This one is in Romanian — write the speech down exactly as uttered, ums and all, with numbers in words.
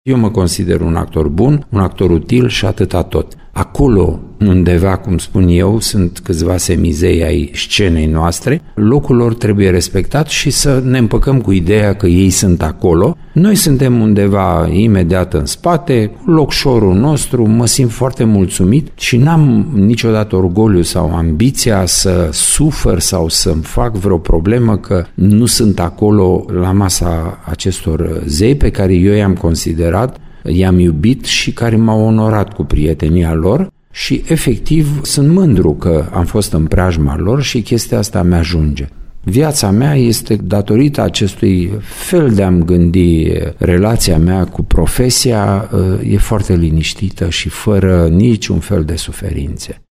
Eu mă consider un actor bun, un actor util și atâta tot. Acolo, undeva, cum spun eu, sunt câțiva semizei ai scenei noastre, locul lor trebuie respectat și să ne împăcăm cu ideea că ei sunt acolo. Noi suntem undeva imediat în spate, locșorul nostru, mă simt foarte mulțumit și n-am niciodată orgoliu sau ambiția să sufăr sau să-mi fac vreo problemă că nu sunt acolo la masa acestor zei pe care eu i-am considerat, i-am iubit și care m-au onorat cu prietenia lor și efectiv sunt mândru că am fost în preajma lor și chestia asta mi-ajunge. Viața mea este datorită acestui fel de a-mi gândi, relația mea cu profesia e foarte liniștită și fără niciun fel de suferințe.